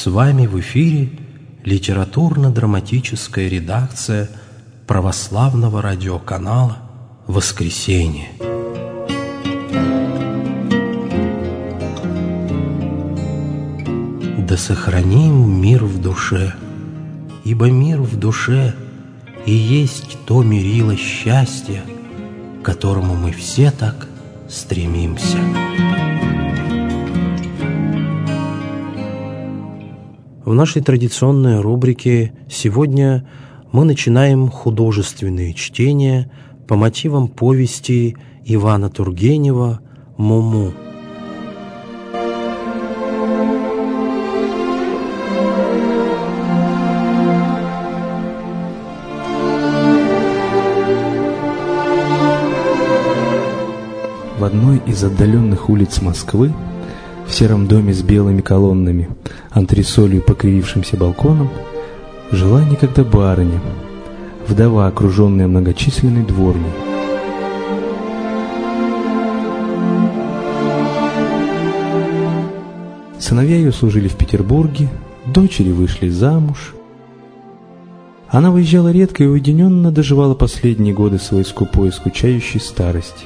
С вами в эфире литературно-драматическая редакция православного радиоканала «Воскресенье». Да сохраним мир в душе, ибо мир в душе и есть то мерило счастья, к которому мы все так стремимся. В нашей традиционной рубрике сегодня мы начинаем художественные чтения по мотивам повести Ивана Тургенева «Муму». В одной из отдаленных улиц Москвы, в сером доме с белыми колоннами, антресолью и покривившимся балконом, жила некогда барыня, вдова, окруженная многочисленной дворней. Сыновья ее служили в Петербурге, дочери вышли замуж. Она выезжала редко и уединенно доживала последние годы своей скупой и скучающей старости.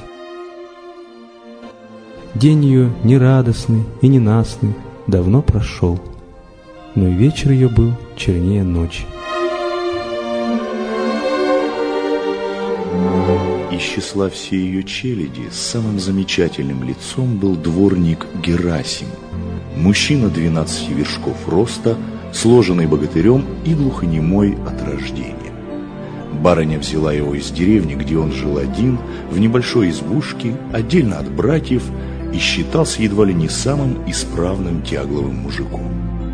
День ее нерадостный и ненастный давно прошел, но и вечер ее был чернее ночи. Из числа всей ее челяди самым замечательным лицом был дворник Герасим, мужчина 12 вершков роста, сложенный богатырем и глухонемой от рождения. Барыня взяла его из деревни, где он жил один, в небольшой избушке, отдельно от братьев, и считался едва ли не самым исправным тягловым мужиком.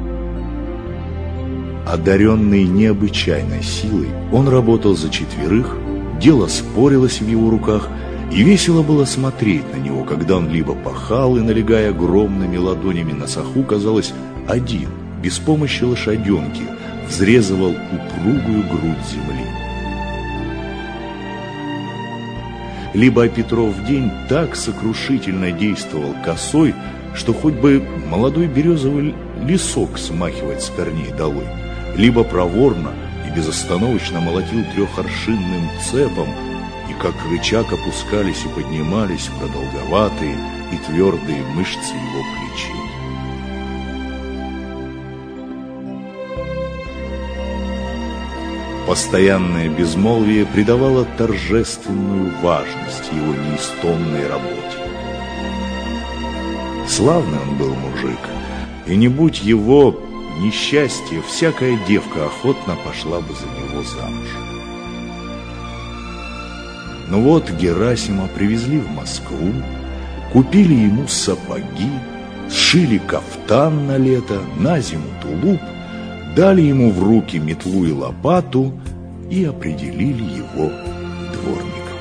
Одаренный необычайной силой, он работал за четверых, дело спорилось в его руках, и весело было смотреть на него, когда он либо пахал и, налегая огромными ладонями на саху, казалось, один, без помощи лошаденки, взрезывал упругую грудь земли. Либо Петров день так сокрушительно действовал косой, что хоть бы молодой березовый лесок смахивать с корней долой, либо проворно и безостановочно молотил трехоршинным цепом, и как рычаг опускались и поднимались продолговатые и твердые мышцы его плечей. Постоянное безмолвие придавало торжественную важность его неистомной работе. Славный он был мужик, и не будь его несчастья, всякая девка охотно пошла бы за него замуж. Но вот Герасима привезли в Москву, купили ему сапоги, сшили кафтан на лето, на зиму тулуп, дали ему в руки метлу и лопату и определили его дворником.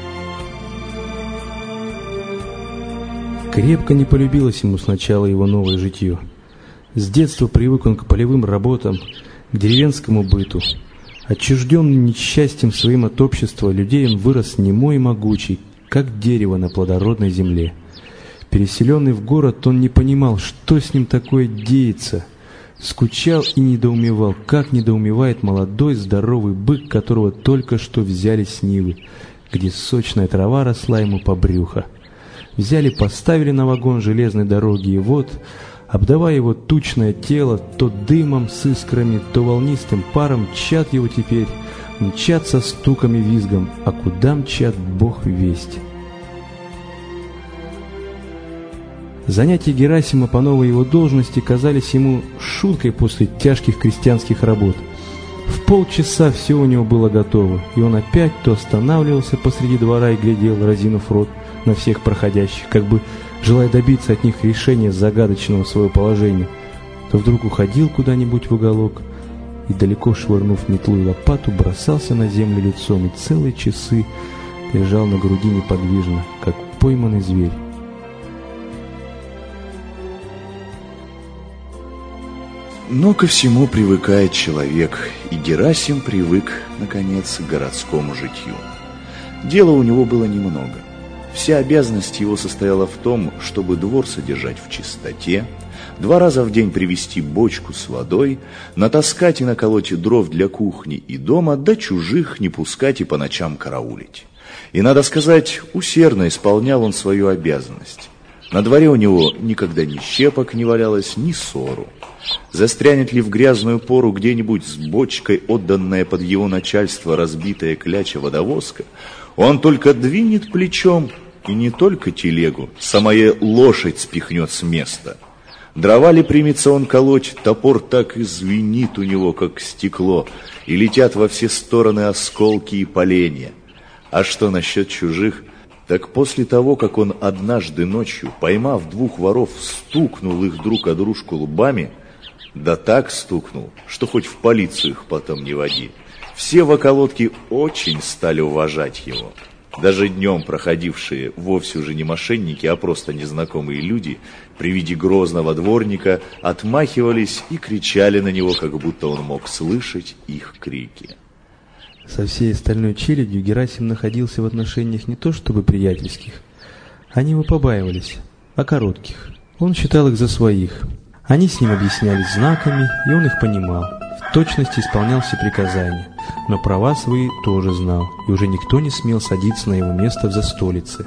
Крепко не полюбилось ему сначала его новое житье. С детства привык он к полевым работам, к деревенскому быту. Отчужденный несчастьем своим от общества людей, он вырос немой и могучий, как дерево на плодородной земле. Переселенный в город, он не понимал, что с ним такое деется. Скучал и недоумевал, как недоумевает молодой здоровый бык, которого только что взяли с нивы, где сочная трава росла ему по брюхо. Взяли, поставили на вагон железной дороги, и вот, обдавая его тучное тело то дымом с искрами, то волнистым паром, мчат его теперь, мчат со стуком и визгом, а куда мчат, Бог весть. Занятия Герасима по новой его должности казались ему шуткой после тяжких крестьянских работ. В полчаса все у него было готово, и он опять то останавливался посреди двора и глядел, разинув рот, на всех проходящих, как бы желая добиться от них решения загадочного своего положения, то вдруг уходил куда-нибудь в уголок и, далеко швырнув метлу и лопату, бросался на землю лицом и целые часы лежал на груди неподвижно, как пойманный зверь. Но ко всему привыкает человек, и Герасим привык, наконец, к городскому житью. Дела у него было немного. Вся обязанность его состояла в том, чтобы двор содержать в чистоте, 2 раза в день привезти бочку с водой, натаскать и наколоть дров для кухни и дома, да чужих не пускать и по ночам караулить. И, надо сказать, усердно исполнял он свою обязанность. На дворе у него никогда ни щепок не валялось, ни ссору. Застрянет ли в грязную пору где-нибудь с бочкой, отданная под его начальство разбитая кляча водовозка, он только двинет плечом, и не только телегу, самая лошадь спихнет с места. Дрова ли примется он колоть, топор так и звенит у него, как стекло, и летят во все стороны осколки и поленья. А что насчет чужих? Так после того, как он однажды ночью, поймав 2 воров, стукнул их друг о дружку лбами, да так стукнул, что хоть в полицию их потом не води, все в околотке очень стали уважать его. Даже днем проходившие вовсе уже не мошенники, а просто незнакомые люди при виде грозного дворника отмахивались и кричали на него, как будто он мог слышать их крики. Со всей остальной челядью Герасим находился в отношениях не то чтобы приятельских. Они его побаивались, а коротких. Он считал их за своих. Они с ним объяснялись знаками, и он их понимал. В точности исполнял все приказания, но права свои тоже знал, и уже никто не смел садиться на его место в застолице.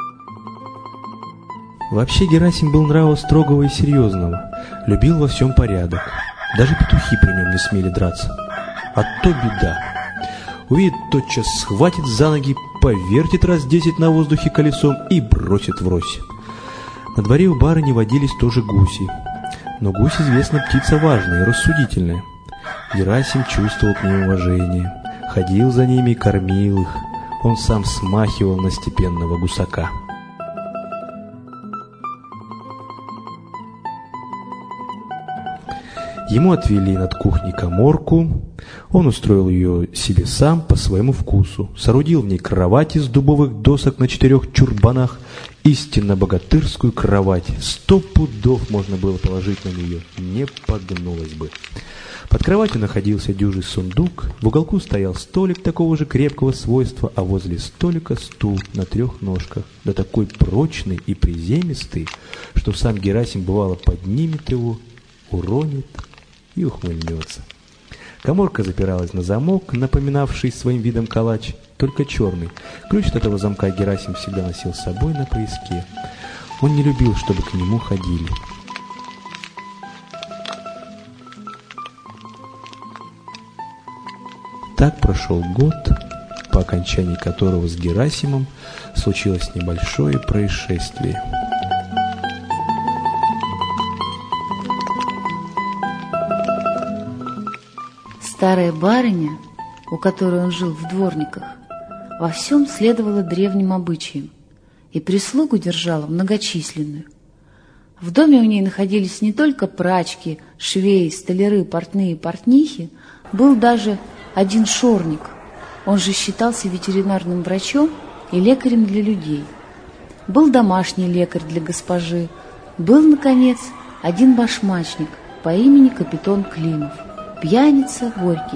Вообще Герасим был нрава строгого и серьезного, любил во всем порядок. Даже петухи при нем не смели драться. А то беда. Увидит, тотчас схватит за ноги, повертит раз 10 на воздухе колесом и бросит врозь. На дворе у барыни водились тоже гуси. Но гусь, известно, птица важная и рассудительная. Герасим чувствовал к ним уважение, ходил за ними и кормил их. Он сам смахивал на степенного гусака. Ему отвели над кухней каморку, он устроил ее себе сам по своему вкусу, соорудил в ней кровать из дубовых досок на 4 чурбанах, истинно богатырскую кровать, 100 пудов можно было положить на нее, не погнулась бы. Под кроватью находился дюжий сундук, в уголку стоял столик такого же крепкого свойства, а возле столика стул на 3 ножках, да такой прочный и приземистый, что сам Герасим бывало поднимет его, уронит и ухмыльнется. Каморка запиралась на замок, напоминавший своим видом калач, только черный. Ключ от этого замка Герасим всегда носил с собой на пояске. Он не любил, чтобы к нему ходили. Так прошел год, по окончании которого с Герасимом случилось небольшое происшествие. Старая барыня, у которой он жил в дворниках, во всем следовала древним обычаям и прислугу держала многочисленную. В доме у ней находились не только прачки, швеи, столяры, портные и портнихи, был даже один шорник, он же считался ветеринарным врачом и лекарем для людей. Был домашний лекарь для госпожи, был, наконец, один башмачник по имени капитан Климов. Пьяница Горький.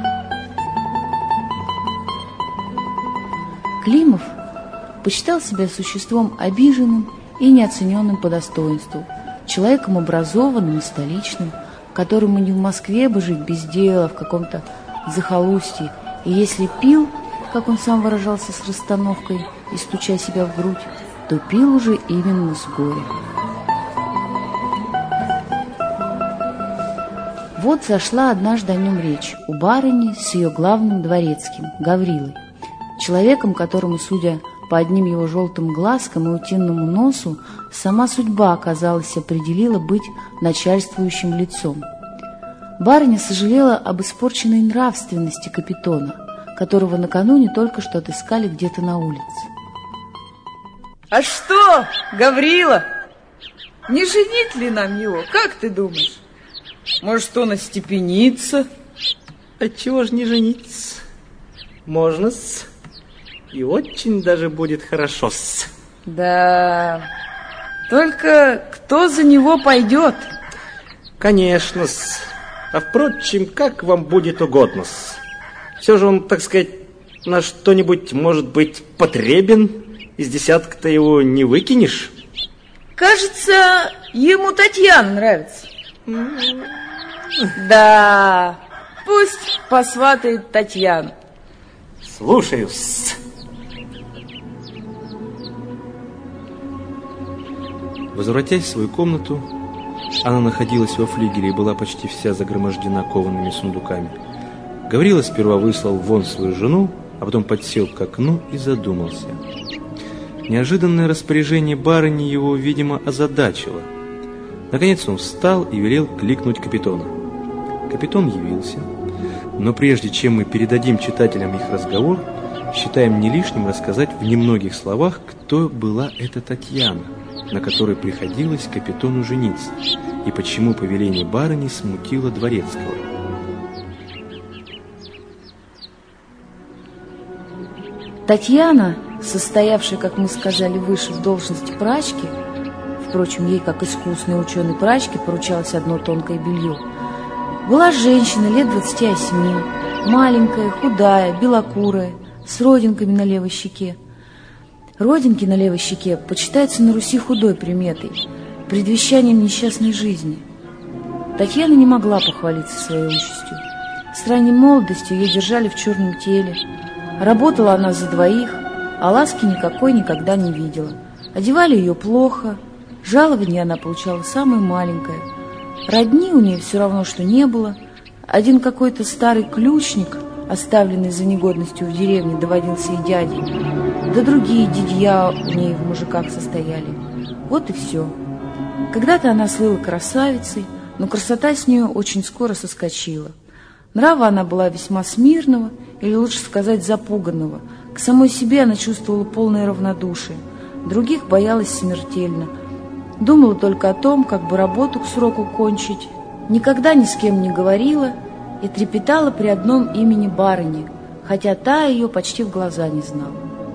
Климов почитал себя существом обиженным и неоцененным по достоинству, человеком образованным и столичным, которому не в Москве бы жить без дела в каком-то захолустье, и если пил, как он сам выражался с расстановкой и стуча себя в грудь, то пил уже именно с горя. Вот зашла однажды о нем речь у барыни с ее главным дворецким, Гаврилой, человеком, которому, судя по одним его желтым глазкам и утинному носу, сама судьба, казалось, определила быть начальствующим лицом. Барыня сожалела об испорченной нравственности капитона, которого накануне только что отыскали где-то на улице. А что, Гаврила, не женить ли нам его, как ты думаешь? Может, он остепенится? Отчего ж не жениться? Можно-с. И очень даже будет хорошо-с. Да, только кто за него пойдет? Конечно-с. А впрочем, как вам будет угодно-с. Все же он, так сказать, на что-нибудь, может быть, потребен. из десятка-то его не выкинешь? Кажется, ему Татьяна нравится. Да, пусть посватает Татьяну. Слушаюсь. Возвратясь в свою комнату, она находилась во флигеле и была почти вся загромождена коваными сундуками. Гаврила сперва выслал вон свою жену, а потом подсел к окну и задумался. Неожиданное распоряжение барыни его, видимо, озадачило. Наконец он встал и велел кликнуть капитона. Капитон явился, но прежде чем мы передадим читателям их разговор, считаем не лишним рассказать в немногих словах, кто была эта Татьяна, на которой приходилось капитону жениться, и почему повеление барыни смутило дворецкого. Татьяна, состоявшая, как мы сказали выше, в должности прачки, впрочем, ей, как искусной ученой прачке, поручалось одно тонкое белье, была женщина лет 28, маленькая, худая, белокурая, с родинками на левой щеке. Родинки на левой щеке почитаются на Руси худой приметой, предвещанием несчастной жизни. Татьяна не могла похвалиться своей участью. С ранней молодости ее держали в черном теле. Работала она за двоих, а ласки никакой никогда не видела. Одевали ее плохо, жалование она получала самое маленькое. Родни у нее все равно, что не было. Один какой-то старый ключник, оставленный за негодностью в деревне, доводился и дядей. Да другие дядья у ней в мужиках состояли. Вот и все. Когда-то она слыла красавицей, но красота с нее очень скоро соскочила. Нрава она была весьма смирного, или лучше сказать запуганного. К самой себе она чувствовала полное равнодушие. Других боялась смертельно. Думала только о том, как бы работу к сроку кончить. Никогда ни с кем не говорила и трепетала при одном имени барыни, хотя та ее почти в глаза не знала.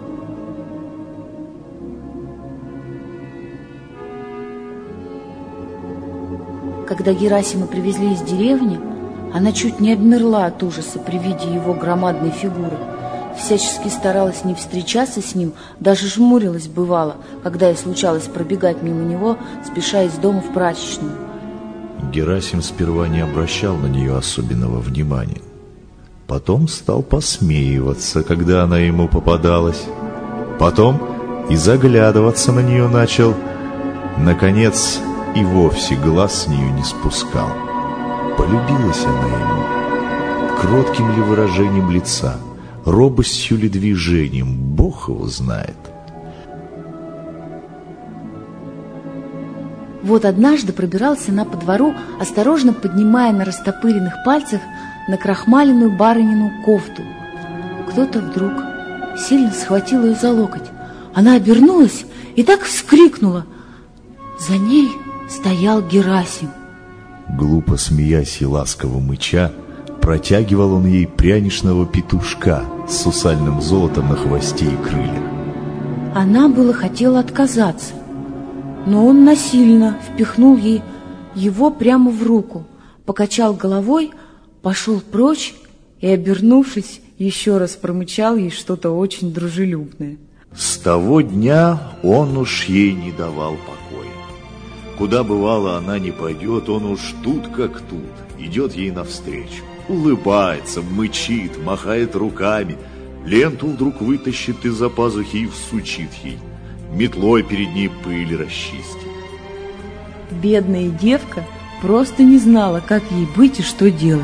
Когда Герасима привезли из деревни, она чуть не обмерла от ужаса при виде его громадной фигуры. Всячески старалась не встречаться с ним, даже жмурилась бывало, когда ей случалось пробегать мимо него, спеша из дома в прачечную. Герасим сперва не обращал на нее особенного внимания. Потом стал посмеиваться, когда она ему попадалась. Потом и заглядываться на нее начал. Наконец, и вовсе глаз с нее не спускал. Полюбилась она ему. Кротким ли выражением лица, робостью ли движением, Бог его знает. Вот однажды пробиралась она по двору, осторожно поднимая на растопыренных пальцах накрахмаленную барынину кофту. Кто-то вдруг сильно схватил ее за локоть. Она обернулась и так вскрикнула. За ней стоял Герасим. Глупо смеясь и ласково мыча, протягивал он ей пряничного петушка с сусальным золотом на хвосте и крыльях. Она было хотела отказаться, но он насильно впихнул ей его прямо в руку, покачал головой, пошел прочь и, обернувшись, еще раз промычал ей что-то очень дружелюбное. С того дня он уж ей не давал покоя. Куда, бывало, она не пойдет, он уж тут как тут, идет ей навстречу, улыбается, мычит, махает руками, ленту вдруг вытащит из-за пазухи и всучит ей, метлой перед ней пыль расчистит. Бедная девка просто не знала, как ей быть и что делать.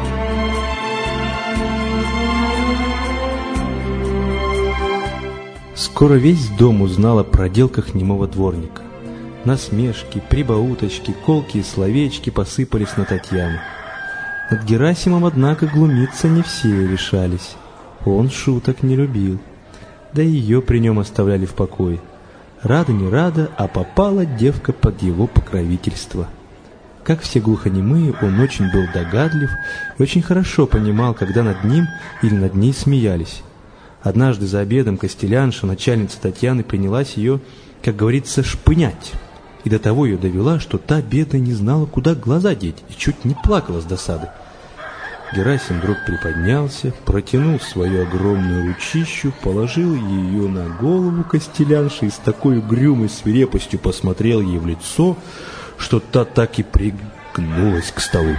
Скоро весь дом узнал о проделках немого дворника. Насмешки, прибауточки, колкие словечки посыпались на Татьяну. Над Герасимом, однако, глумиться не все решались. Он шуток не любил. Да и ее при нем оставляли в покое. Рада не рада, а попала девка под его покровительство. Как все глухонемые, он очень был догадлив и очень хорошо понимал, когда над ним или над ней смеялись. Однажды за обедом костелянша, начальница Татьяны, принялась ее, как говорится, шпынять. И до того ее довела, что та, бедная, не знала, куда глаза деть, и чуть не плакала с досады. Герасим вдруг приподнялся, протянул свою огромную ручищу, положил ее на голову костелянши и с такой угрюмой свирепостью посмотрел ей в лицо, что та так и пригнулась к столу.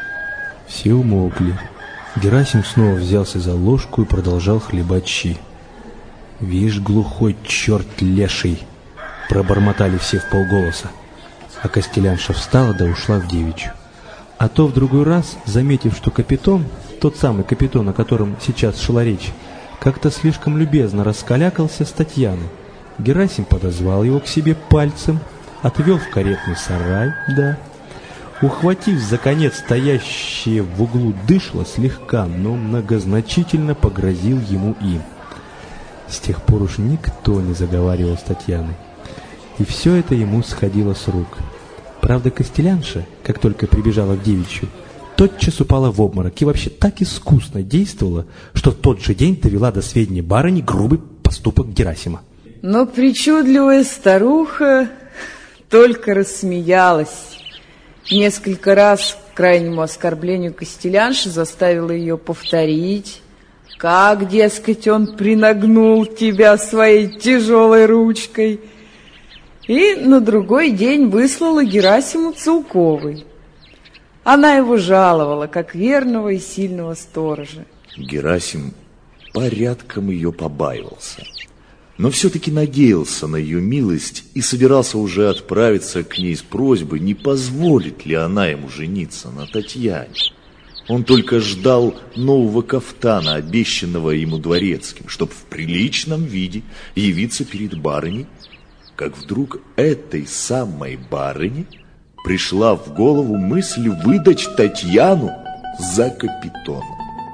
Все умолкли. Герасим снова взялся за ложку и продолжал хлебать щи. «Вишь, глухой черт леший!» — пробормотали все вполголоса. А костелянша встала да ушла в девичью. А то в другой раз, заметив, что капитон, тот самый капитон, о котором сейчас шла речь, как-то слишком любезно раскалякался с Татьяной, Герасим подозвал его к себе пальцем, отвел в каретный сарай, ухватив за конец стоящее в углу дышло, слегка, но многозначительно погрозил ему им. С тех пор уж никто не заговаривал с Татьяной, и все это ему сходило с рук. Правда, костелянша, как только прибежала в девичью, тотчас упала в обморок и вообще так искусно действовала, что в тот же день довела до сведения барыни грубый поступок Герасима. Но причудливая старуха только рассмеялась. Несколько раз к крайнему оскорблению костелянши заставила ее повторить, как, дескать, он принагнул тебя своей тяжелой ручкой, и на другой день выслала Герасиму целковый. Она его жаловала, как верного и сильного сторожа. Герасим порядком ее побаивался, но все-таки надеялся на ее милость и собирался уже отправиться к ней с просьбой, не позволит ли она ему жениться на Татьяне. Он только ждал нового кафтана, обещанного ему дворецким, чтобы в приличном виде явиться перед барыней, как вдруг этой самой барыне пришла в голову мысль выдать Татьяну за капитона.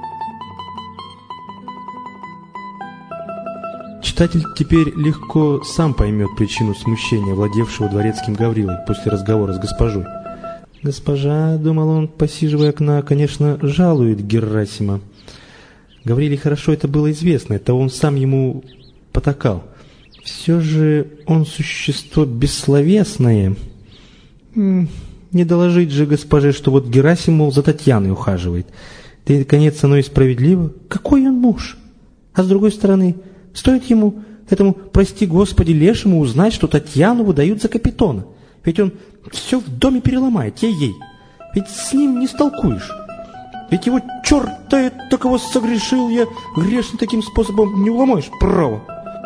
Читатель теперь легко сам поймет причину смущения, владевшего дворецким Гаврилой после разговора с госпожой. Госпожа, думал он, посиживая окна, конечно, жалует Герасима. Гавриле хорошо это было известно, это он сам ему потакал. Все же он существо бессловесное. Не доложить же госпоже, что вот Герасим, мол, за Татьяной ухаживает. Да и, наконец, оно и справедливо. Какой он муж? А с другой стороны, стоит ему, этому, прости господи, лешему, узнать, что Татьяну выдают за капитона. Ведь он все в доме переломает, ей-ей. Ведь с ним не столкуешь. Ведь его черта такого согрешил я, грешно таким способом не уломаешь, право.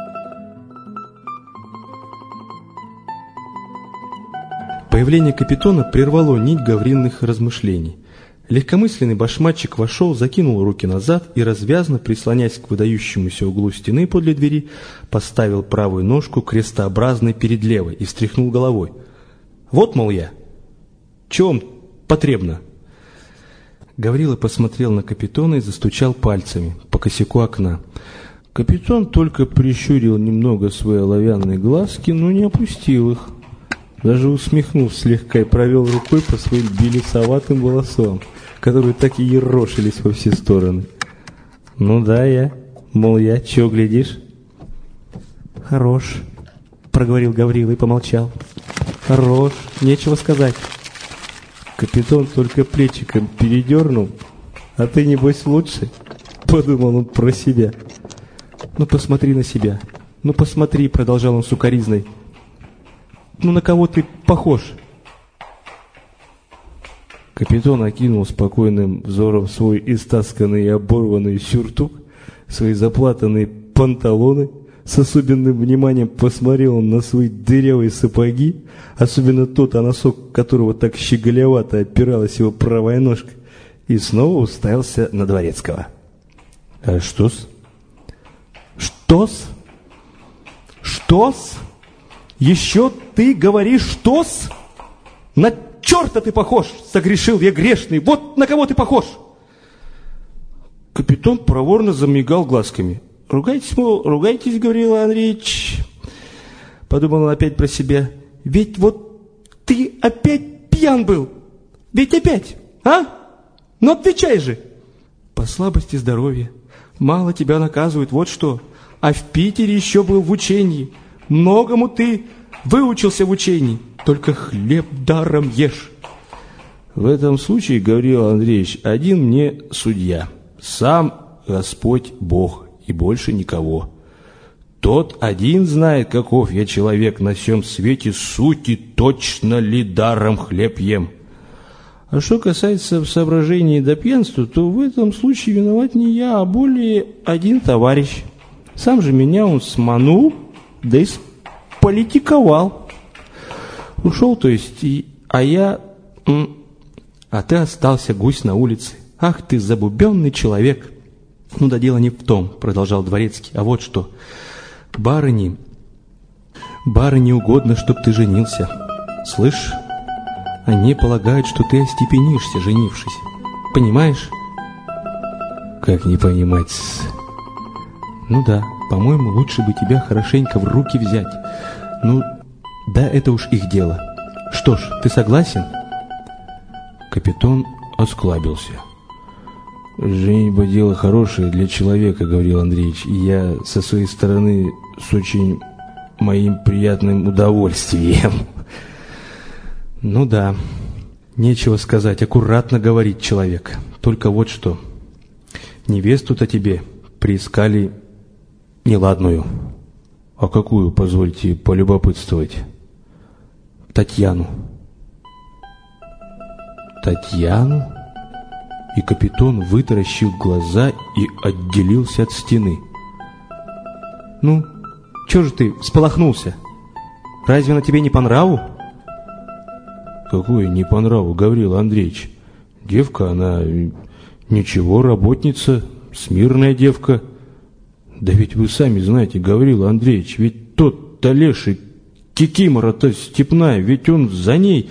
Появление капитона прервало нить Гаврилиных размышлений. Легкомысленный башмачик вошел, закинул руки назад и, развязно прислонясь к выдающемуся углу стены подле двери, поставил правую ножку крестообразной перед левой и встряхнул головой. «Вот, мол, я. Чего вам потребно?» Гаврила посмотрел на капитона и застучал пальцами по косяку окна. Капитан только прищурил немного свои оловянные глазки, но не опустил их. Даже усмехнув слегка и провел рукой по своим белесоватым волосам, которые так и ерошились во все стороны. «Ну да, я. Мол, я. Чего глядишь?» «Хорош», — проговорил Гаврила и помолчал. «Хорош. Нечего сказать». Капитан только плечиком передернул. «А ты, небось, лучше?» — подумал он про себя. «Ну, посмотри на себя. Ну, посмотри», — продолжал он сукоризной. «Ну, на кого ты похож?» Капитан окинул спокойным взором свой истасканный и оборванный сюртук, свои заплатанные панталоны, с особенным вниманием посмотрел он на свои дырявые сапоги, особенно тот, о носок которого так щеголевато опиралась его правая ножка, и снова уставился на дворецкого. «А что-с? Что-с? Что-с? Еще ты говоришь что-с? На черта ты похож, согрешил я грешный, вот на кого ты похож!» Капитан проворно замигал глазками. «Ругайтесь, мол, ругайтесь, Гаврила Андреевич», — подумал он опять про себя. «Ведь вот ты опять пьян был, ведь опять, а? Ну отвечай же!» «По слабости здоровья, мало тебя наказывают, вот что, а в Питере еще был в учении. Многому ты выучился в учении, только хлеб даром ешь. В этом случае, Гавриил Андреевич, один мне судья, сам Господь Бог и больше никого. Тот один знает, каков я человек на всем свете сути, точно ли даром хлеб ем. А что касается соображений до пьянства, то в этом случае виноват не я, а более один товарищ. Сам же меня он сманул, да и сполитиковал. Ушел, то есть, а я... А ты остался, гусь на улице. Ах ты, забубенный человек. Ну да дело не в том, продолжал Дворецкий, а вот что. Барыне угодно, чтоб ты женился. Слышь? Они полагают, что ты остепенишься, женившись. Понимаешь? Как не понимать? Ну да, по-моему, лучше бы тебя хорошенько в руки взять. Ну, да, это уж их дело. Что ж, ты согласен? Капитан осклабился. «Женитьба дело хорошее для человека, — говорил Андреевич, — и я со своей стороны с очень моим приятным удовольствием». Ну да, нечего сказать, аккуратно говорит человек. Только вот что, невесту-то тебе приискали неладную. А какую, позвольте полюбопытствовать? Татьяну. Татьяну? И капитан вытаращил глаза и отделился от стены. Ну, чё же ты всполохнулся? Разве она тебе не по нраву? Какое не по нраву, Гавриил Андреевич? Девка, она ничего, работница, смирная девка. Да ведь вы сами знаете, Гавриил Андреевич, ведь тот-то леший, кикимора-то степная, ведь он за ней...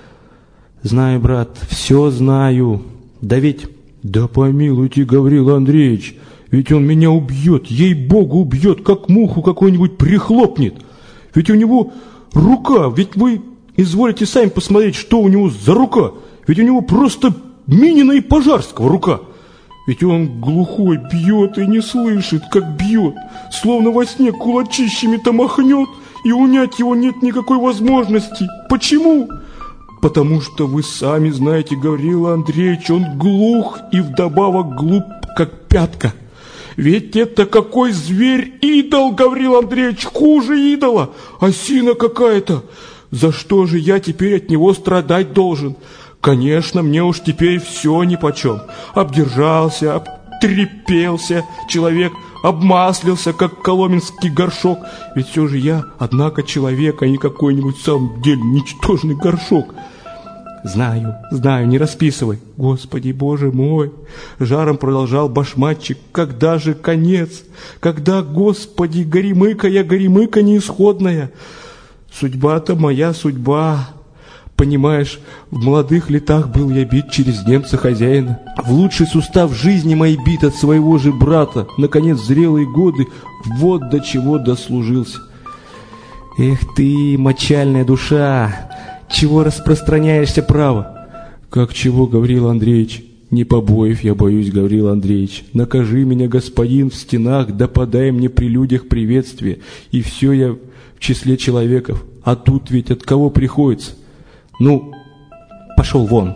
Знаю, брат, все знаю. Да ведь... Да помилуйте, Гавриил Андреевич, ведь он меня убьет, ей-богу убьет, как муху какую-нибудь прихлопнет. Ведь у него рука, ведь вы изволите сами посмотреть, что у него за рука. Ведь у него просто Минина и Пожарского рука. Ведь он глухой, бьет и не слышит, как бьет, словно во сне кулачищами-то махнет, и унять его нет никакой возможности. Почему? Потому что вы сами знаете, Гавриил Андреевич, он глух и вдобавок глуп, как пятка. Ведь это какой зверь, идол, Гавриил Андреевич, хуже идола, осина какая-то. За что же я теперь от него страдать должен? Конечно, мне уж теперь все нипочем. Обдержался, обтрепелся человек, обмаслился, как коломенский горшок. Ведь все же я, однако, человек, а не какой-нибудь в самом деле ничтожный горшок. Знаю, не расписывай. Господи, Боже мой! Жаром продолжал башмачик. Когда же конец? Когда, Господи, горемыка я, горемыка неисходная? Судьба-то моя судьба. Понимаешь, в молодых летах был я бит через немца хозяина. В лучший сустав жизни моей бит от своего же брата. Наконец, в зрелые годы вот до чего дослужился. Эх ты, мочальная душа! Чего распространяешься, право? Как чего, Гавриил Андреевич? Не побоев я боюсь, Гавриил Андреевич. Накажи меня, господин, в стенах, да подай мне при людях приветствие. И все я в числе человеков. А тут ведь от кого приходится? Ну, пошел вон.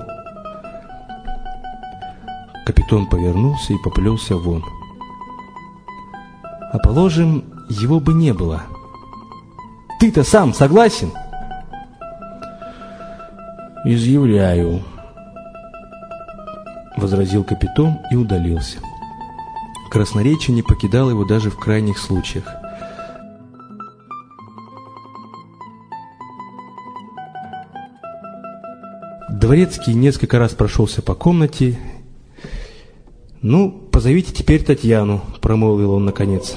Капитан повернулся и поплелся вон. А положим, его бы не было. Ты-то сам согласен? «Изъявляю», — возразил капитан и удалился. Красноречие не покидало его даже в крайних случаях. Дворецкий несколько раз прошелся по комнате. «Ну, позовите теперь Татьяну», — промолвил он наконец.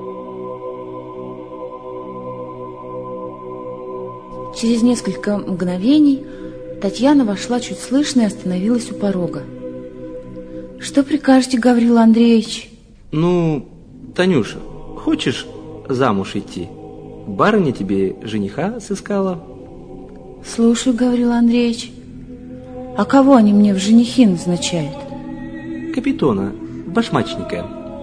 Через несколько мгновений Татьяна вошла чуть слышно и остановилась у порога. «Что прикажете, Гавриил Андреевич?» «Ну, Танюша, хочешь замуж идти? Барыня тебе жениха сыскала?» «Слушаю, Гавриил Андреевич. А кого они мне в женихи назначают?» «Капитона, башмачника».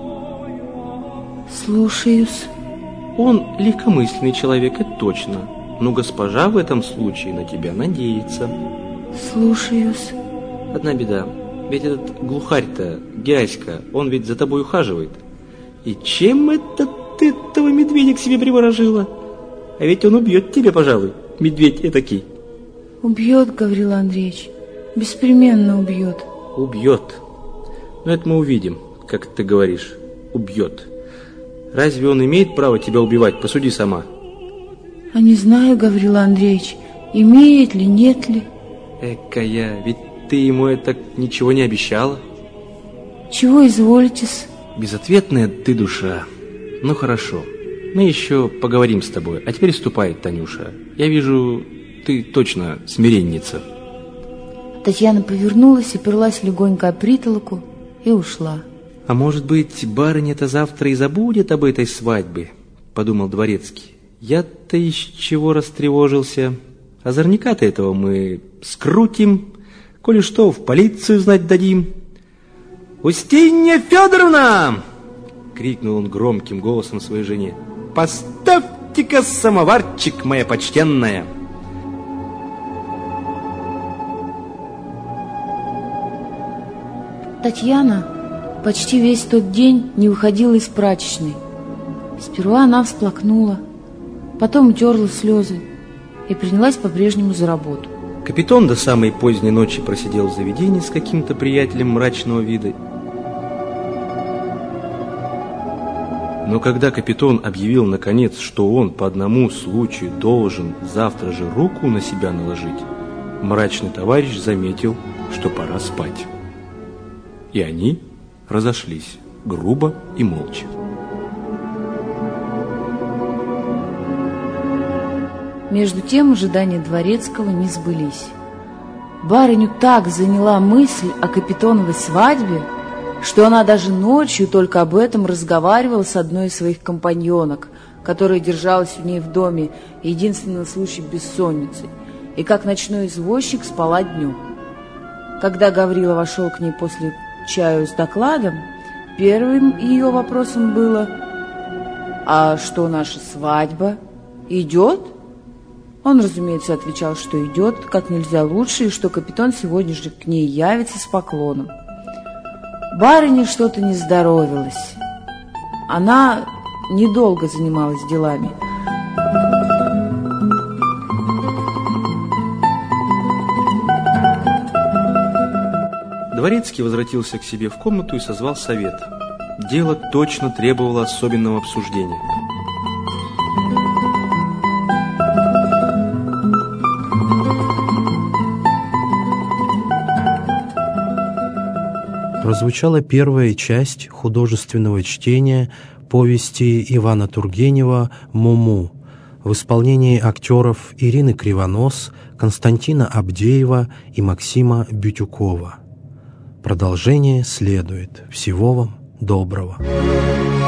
«Слушаюсь». «Он легкомысленный человек, это точно. Но госпожа в этом случае на тебя надеется». Слушаюсь. Одна беда. Ведь этот глухарь-то, Гераська, он ведь за тобой ухаживает. И чем это ты этого медведя к себе приворожила? А ведь он убьет тебя, пожалуй, медведь этакий. Убьет, Гаврил Андреевич. Беспременно убьет. Убьет. Но это мы увидим, как ты говоришь. Убьет. Разве он имеет право тебя убивать? Посуди сама. А не знаю, Гаврил Андреевич, имеет ли, нет ли. Экая, ведь ты ему это ничего не обещала. Чего изволитесь? Безответная ты душа. Ну хорошо, мы еще поговорим с тобой. А теперь ступай, Танюша. Я вижу, ты точно смиренница. Татьяна повернулась, оперлась легонько о притолоку и ушла. А может быть, барыня-то завтра и забудет об этой свадьбе, подумал Дворецкий. Я-то из чего растревожился. Озорника-то этого мы скрутим, коли что, в полицию знать дадим. «Устинья Федоровна!» — крикнул он громким голосом своей жене. «Поставьте-ка самоварчик, моя почтенная!» Татьяна почти весь тот день не выходила из прачечной. Сперва она всплакнула, потом утерла слезы и принялась по-прежнему за работу. Капитон до самой поздней ночи просидел в заведении с каким-то приятелем мрачного вида. Но когда капитон объявил наконец, что он по одному случаю должен завтра же руку на себя наложить, мрачный товарищ заметил, что пора спать. И они разошлись грубо и молча. Между тем ожидания Дворецкого не сбылись. Барыню так заняла мысль о Капитоновой свадьбе, что она даже ночью только об этом разговаривала с одной из своих компаньонок, которая держалась у ней в доме единственный случай бессонницы, и как ночной извозчик спала днем. Когда Гаврила вошел к ней после чаю с докладом, первым ее вопросом было: «А что, наша свадьба? Идет?» Он, разумеется, отвечал, что идет как нельзя лучше, и что капитан сегодня же к ней явится с поклоном. Барыне что-то не здоровилось. Она недолго занималась делами. Дворецкий возвратился к себе в комнату и созвал совет. Дело точно требовало особенного обсуждения. Прозвучала первая часть художественного чтения повести Ивана Тургенева «Муму» в исполнении актеров Ирины Кривонос, Константина Абдеева и Максима Бютюкова. Продолжение следует. Всего вам доброго.